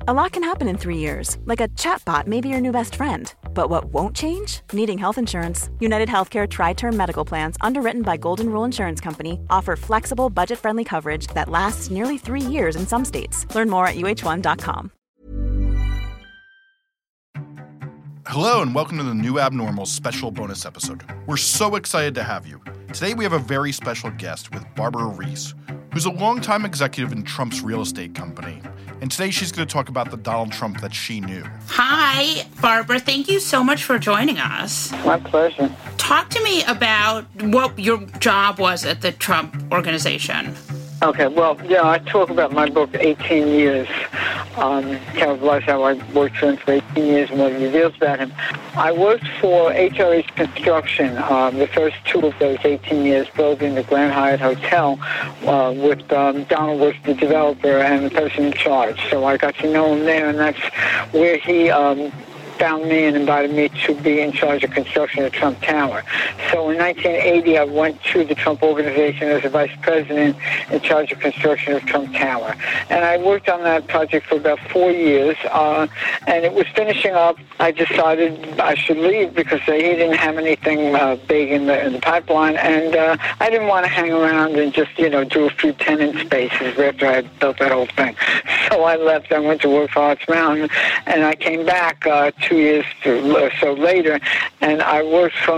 A lot can happen in 3 years, like a chatbot may be your new best friend. But what won't change? Needing health insurance. United Healthcare Tri-Term Medical Plans, underwritten by Golden Rule Insurance Company, offer flexible, budget-friendly coverage that lasts nearly 3 years in some states. Learn more at uh1.com. Hello and welcome to the New Abnormal special bonus episode. We're so excited to have you. Today we have a very special guest with Barbara Reese, who's a longtime executive in Trump's real estate company. And today she's going to talk about the Donald Trump that she knew. Hi, Barbara. Thank you so much for joining us. My pleasure. Talk to me about what your job was at the Trump Organization. Okay, well, yeah, I talk about my book, 18 Years. Kind of like how I worked for him for 18 years and what it reveals about him. I worked for HRH Construction, the first 2 of those 18 years, building the Grand Hyatt Hotel with Donald was the developer and the person in charge. So I got to know him there, and that's where he found me and invited me to be in charge of construction of Trump Tower. So in 1980, I went to the Trump Organization as a vice president in charge of construction of Trump Tower. And I worked on that project for about 4 years, and it was finishing up. I decided I should leave because he didn't have anything big in the pipeline, and I didn't want to hang around and just, do a few tenant spaces after I had built that whole thing. So I left. I went to work for Arts Mountain, and I came back 2 years or so later, and I worked from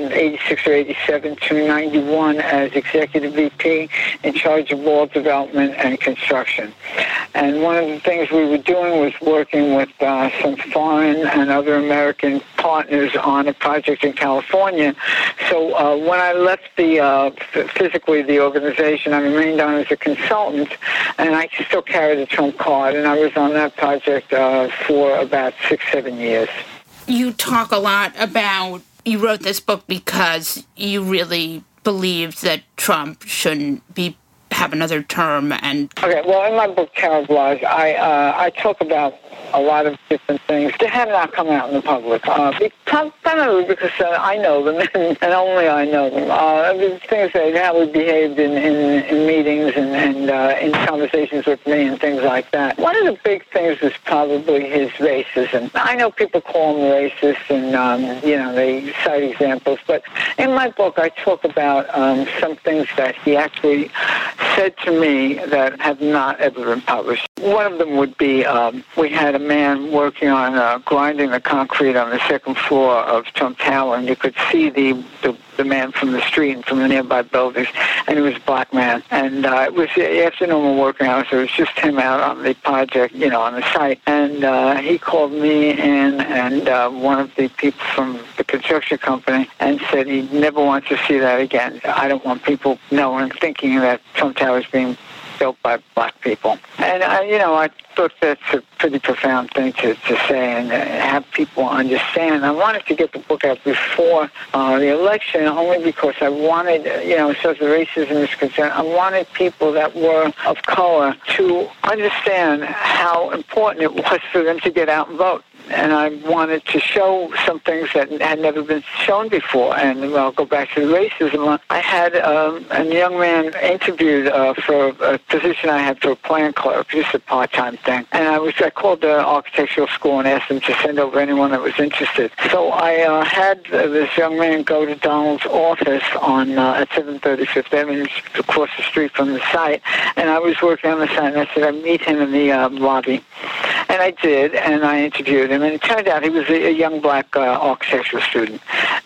86 or 87 to 91 as executive VP in charge of wall development and construction. And one of the things we were doing was working with some foreign and other American partners on a project in California. So when I left physically the organization, I remained on as a consultant, and I still carried the Trump card, and I was on that project for about 6-7 years. You talk a lot about, you wrote this book because you really believed that Trump shouldn't have another term. And okay, well, in my book, Terror Lies, I talk about a lot of different things that have not come out in the public. Primarily because I know them, and only I know them. The things that how we behaved in meetings and in conversations with me and things like that. One of the big things is probably his racism. I know people call him racist, and they cite examples. But in my book, I talk about some things that he actually said to me that have not ever been published. One of them would be we had a man working on grinding the concrete on the second floor of Trump Tower, and you could see the man from the street and from the nearby buildings, and he was a black man. And it was after normal working hours, so it was just him out on the project, on the site. And he called me in and one of the people from the construction company and said he never wants to see that again. I don't want people knowing, thinking that Trump Tower is being built by black people. And, I thought that's a pretty profound thing to say and have people understand. I wanted to get the book out before the election only because I wanted, as far as the racism is concerned, I wanted people that were of color to understand how important it was for them to get out and vote. And I wanted to show some things that had never been shown before. And I'll go back to the racism. I had a young man interviewed for a position I had for a plan clerk, just a part-time thing. And I called the architectural school and asked them to send over anyone that was interested. So I had this young man go to Donald's office at 730 Fifth Avenue, across the street from the site. And I was working on the site, and I said I'd meet him in the lobby. And I did, and I interviewed him. And it turned out he was a young black architectural student.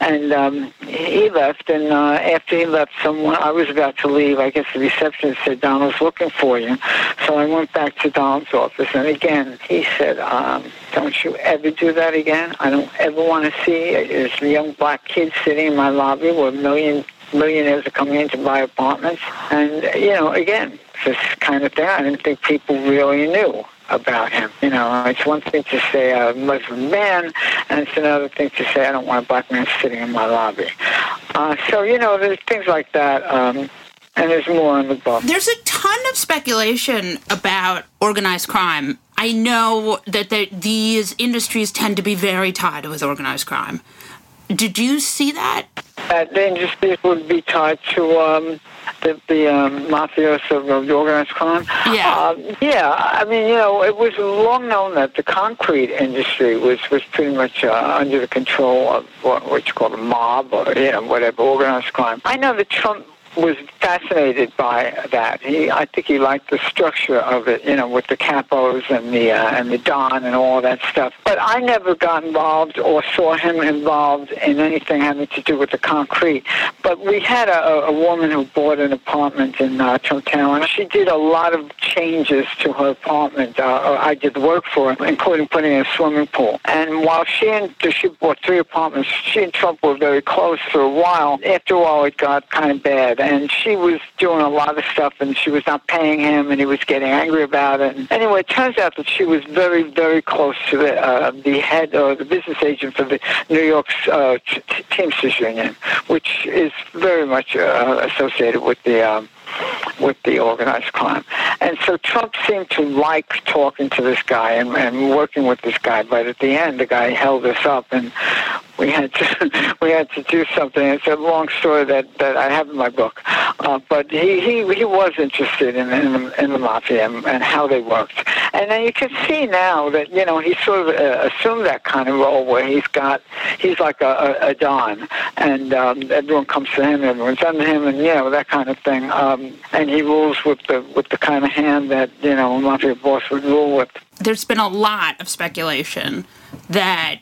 And he left, and after he left, I was about to leave. I guess the receptionist said, Donald's looking for you. So I went back to Donald's office, and again, he said, don't you ever do that again. I don't ever want to see this young black kid sitting in my lobby where millionaires are coming in to buy apartments. And, again, this kind of thing I didn't think people really knew about him. It's one thing to say a Muslim man, and it's another thing to say I don't want a black man sitting in my lobby. So, there's things like that, and there's more in the book. There's a ton of speculation about organized crime. I know that these industries tend to be very tied with organized crime. Did you see that? that the industries would be tied to the mafioso, the organized crime. Yeah. I mean, it was long known that the concrete industry was pretty much under the control of what you call a mob or whatever, organized crime. I know that Trump was fascinated by that. I think he liked the structure of it, with the capos and the Don and all that stuff. But I never got involved or saw him involved in anything having to do with the concrete. But we had a woman who bought an apartment in Trump Tower, and she did a lot of changes to her apartment. I did the work for her, including putting in a swimming pool. And while she bought 3 apartments, she and Trump were very close for a while. After a while, it got kind of bad. And she was doing a lot of stuff, and she was not paying him, and he was getting angry about it. And anyway, it turns out that she was very, very close to the head or the business agent for the New York's Teamsters Union, which is very much associated with the organized crime. And so Trump seemed to like talking to this guy and working with this guy, but at the end, the guy held us up, and we had to do something. It's a long story that I have in my book, but he was interested in the mafia and how they worked. And then you can see now that he sort of assumed that kind of role where he's like a don, and everyone comes to him, everyone's under him, and that kind of thing. And he rules with the kind of hand that a mafia boss would rule with. There's been a lot of speculation that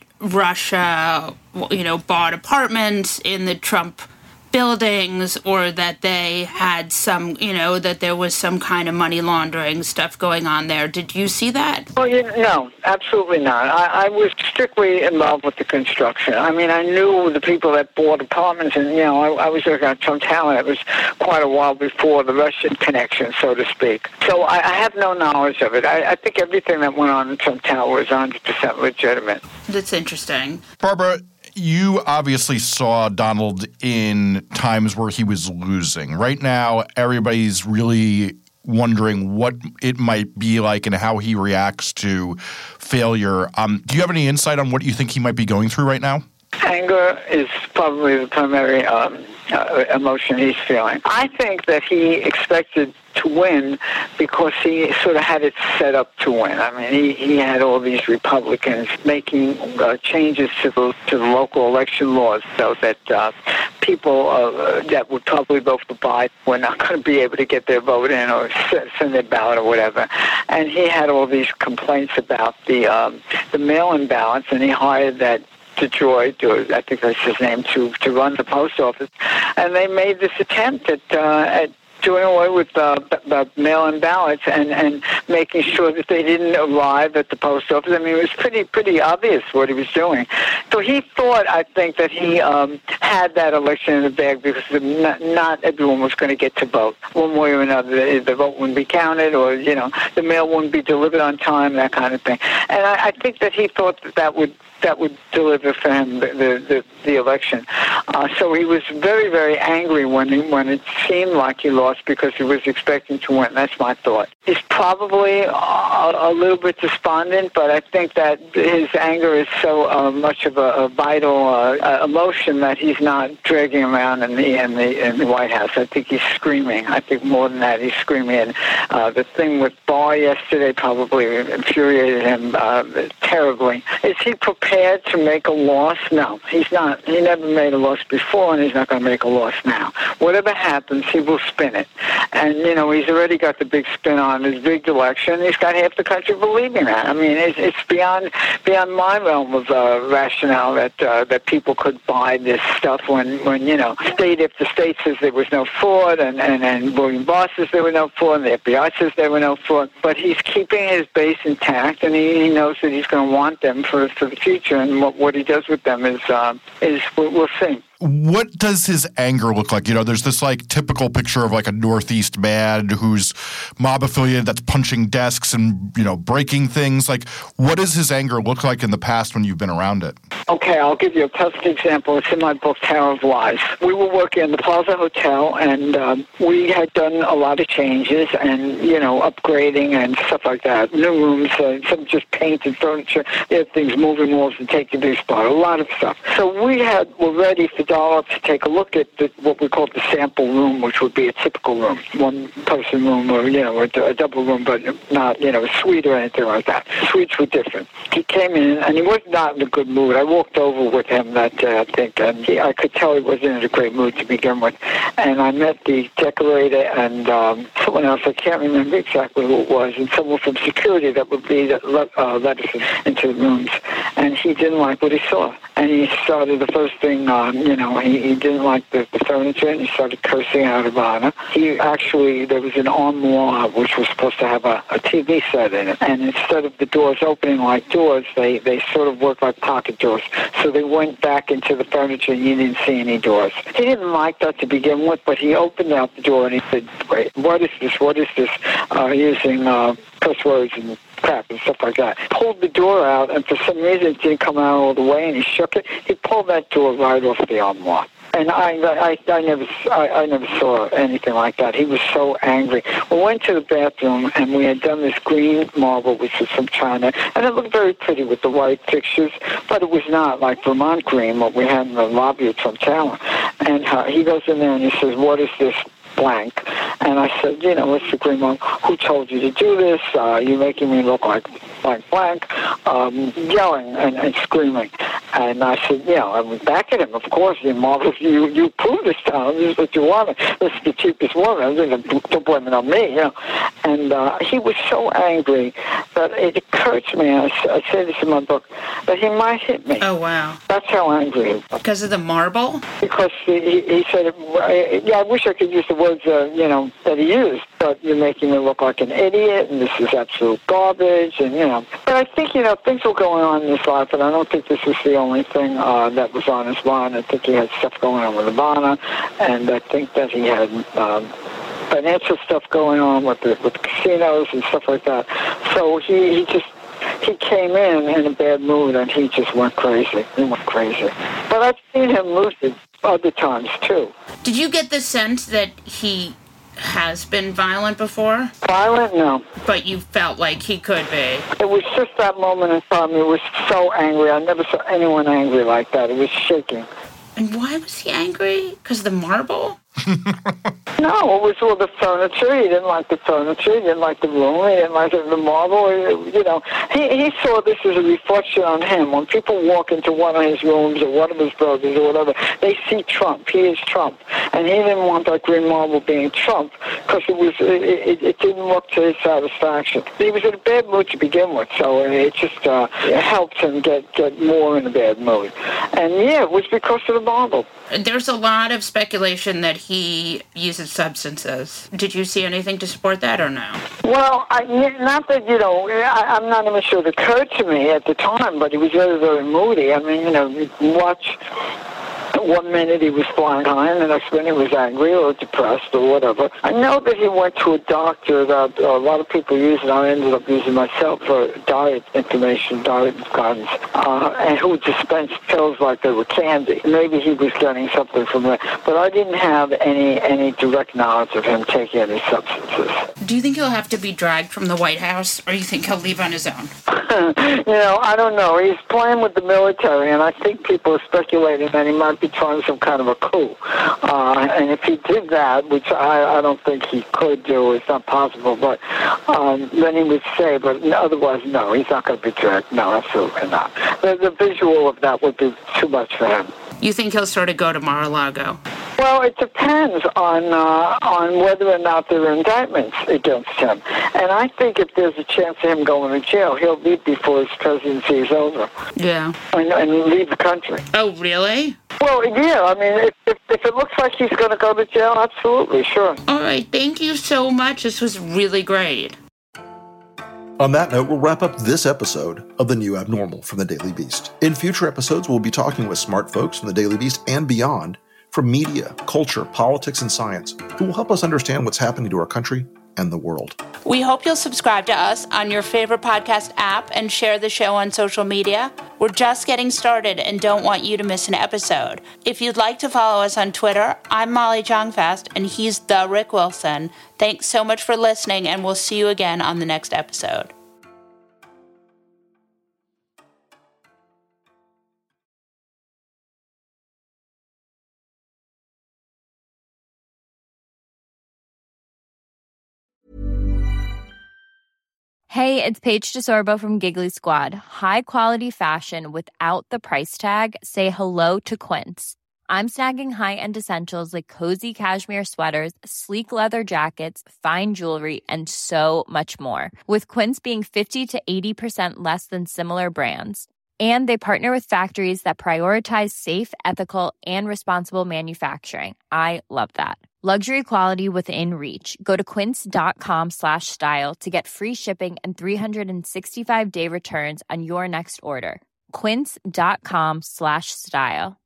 Russia, bought apartments in the Trump buildings, or that they had some, that there was some kind of money laundering stuff going on there. Did you see that? Oh, no, absolutely not. I was strictly involved with the construction. I mean, I knew the people that bought apartments, and, I was working on Trump Tower. It was quite a while before the Russian connection, so to speak. So I have no knowledge of it. I think everything that went on in Trump Tower was 100% legitimate. That's interesting. Barbara, you obviously saw Donald in times where he was losing. Right now, everybody's really wondering what it might be like and how he reacts to failure. Do you have any insight on what you think he might be going through right now? Anger is probably the primary emotion he's feeling. I think that he expected to win because he sort of had it set up to win. I mean, he had all these Republicans making changes to the local election laws so that people that would probably vote for Biden were not going to be able to get their vote in or send their ballot or whatever. And he had all these complaints about the mail-in ballots, and he hired that Detroit, or I think that's his name, to run the post office. And they made this attempt at doing away with the mail-in ballots and making sure that they didn't arrive at the post office. I mean, it was pretty obvious what he was doing. So he thought, I think, that he had that election in the bag because not everyone was going to get to vote one way or another. The vote wouldn't be counted, or the mail wouldn't be delivered on time, that kind of thing. And I think that he thought that would deliver for him the election. So he was very, very angry when it seemed like he lost because he was expecting to win. That's my thought. He's probably a little bit despondent, but I think that his anger is so much of a vital emotion that he's not dragging around in the White House. I think he's screaming. I think more than that, he's screaming. And the thing with Barr yesterday probably infuriated him terribly. Is he prepared to make a loss? No, he's not. He never made a loss before, and he's not going to make a loss now. Whatever happens, he will spin it. And, he's already got the big spin on his big election. He's got half the country believing that. I mean, it's beyond my realm of rationale that people could buy this stuff when state after state says there was no fraud, and William Barr says there was no fraud, and the FBI says there was no fraud. But he's keeping his base intact, and he knows that he's going to want them for the future, and what he does with them is we'll see. What does his anger look like? There's this typical picture of a Northeast man who's mob affiliated that's punching desks and, breaking things. What does his anger look like in the past when you've been around it? Okay, I'll give you a perfect example. It's in my book, Tower of Lies. We were working in the Plaza Hotel, and we had done a lot of changes and, upgrading and stuff like that. New rooms, some just painted furniture, things, moving walls and taking these apart, a lot of stuff. So we were ready for $1 to take a look at what we call the sample room, which would be a typical room, one-person room or, a double room, but not, a suite or anything like that. Suites were different. He came in, and he was not in a good mood. I walked over with him that day, I think, and I could tell he wasn't in a great mood to begin with. And I met the decorator and someone else, I can't remember exactly who it was, and someone from security that would be that let us into the rooms. And he didn't like what he saw. And he started, the first thing, he didn't like the furniture, and he started cursing out Ivana. There was an armoire which was supposed to have a TV set in it. And instead of the doors opening like doors, they sort of worked like pocket doors. So they went back into the furniture, and you didn't see any doors. He didn't like that to begin with, but he opened out the door, and he said, "Wait, what is this? What is this?" Using curse words and crap and stuff like that. Pulled the door out, and for some reason it didn't come out all the way, and he shook it. He pulled that door right off the armoire. And I never saw anything like that. He was so angry. We went to the bathroom, and we had done this green marble, which was from China, and it looked very pretty with the white fixtures, but it was not like Vermont green, what we had in the lobby of Trump Tower. And he goes in there and he says, "What is this blank?" And I said, "What's the green marble? Who told you to do this? You're making me look like blank," yelling and screaming. And I said, I went back at him. Of course, the marbles, you proved this time. This is what you wanted. This is the cheapest one. I said, don't blame it on me, And he was so angry that it occurred to me, I say this in my book, that he might hit me. Oh, wow. That's how angry he was. Because of the marble? Because he said, I wish I could use the words, that he used, but you're making me look like an idiot, and this is absolute garbage, and, But I think, things were going on in his life, and I don't think this was the only thing that was on his mind. I think he had stuff going on with Ivana, and I think that he had financial stuff going on with the casinos and stuff like that. So he came in a bad mood, and he just went crazy. He went crazy. But I've seen him lucid other times, too. Did you get the sense that he has been violent before? Violent? No. But you felt like he could be? It was just that moment in time. He was so angry. I never saw anyone angry like that. It was shaking. And why was he angry? Because of the marble? No, it was all the furniture. He didn't like the furniture. He didn't like the room. He didn't like the marble. He saw this as a reflection on him. When people walk into one of his rooms or one of his brothers or whatever, they see Trump. He is Trump. And he didn't want that green marble being Trump because it didn't look to his satisfaction. He was in a bad mood to begin with, so it just helped him get more in a bad mood. And, it was because of the marble. There's a lot of speculation that he uses substances. Did you see anything to support that or no? Well, not that, I'm not even sure it occurred to me at the time, but he was very, very moody. I mean, you watch. 1 minute he was flying high, and the next minute he was angry or depressed or whatever. I know that he went to a doctor that a lot of people use, and I ended up using myself for diet information, diet guidance, and who dispensed pills like they were candy. Maybe he was getting something from that, but I didn't have any direct knowledge of him taking any substances. Do you think he'll have to be dragged from the White House, or you think he'll leave on his own? I don't know. He's playing with the military, and I think people are speculating that he might be trying some kind of a coup. And if he did that, which I don't think he could do, it's not possible, but then he would say, but otherwise, no, he's not going to be dragged. No, absolutely not. The visual of that would be too much for him. You think he'll sort of go to Mar-a-Lago? Well, it depends on whether or not there are indictments against him. And I think if there's a chance of him going to jail, he'll leave before his presidency is over. Yeah. And leave the country. Oh, really? Well, yeah. I mean, if it looks like he's going to go to jail, absolutely, sure. All right. Thank you so much. This was really great. On that note, we'll wrap up this episode of The New Abnormal from The Daily Beast. In future episodes, we'll be talking with smart folks from The Daily Beast and beyond, from media, culture, politics, and science, who will help us understand what's happening to our country and the world. We hope you'll subscribe to us on your favorite podcast app and share the show on social media. We're just getting started and don't want you to miss an episode. If you'd like to follow us on Twitter, I'm Molly Jong-Fast, and he's the Rick Wilson. Thanks so much for listening, and we'll see you again on the next episode. Hey, it's Paige DeSorbo from Giggly Squad. High quality fashion without the price tag. Say hello to Quince. I'm snagging high-end essentials like cozy cashmere sweaters, sleek leather jackets, fine jewelry, and so much more. With Quince being 50 to 80% less than similar brands. And they partner with factories that prioritize safe, ethical, and responsible manufacturing. I love that. Luxury quality within reach. Go to quince.com/style to get free shipping and 365-day returns on your next order. Quince.com/style.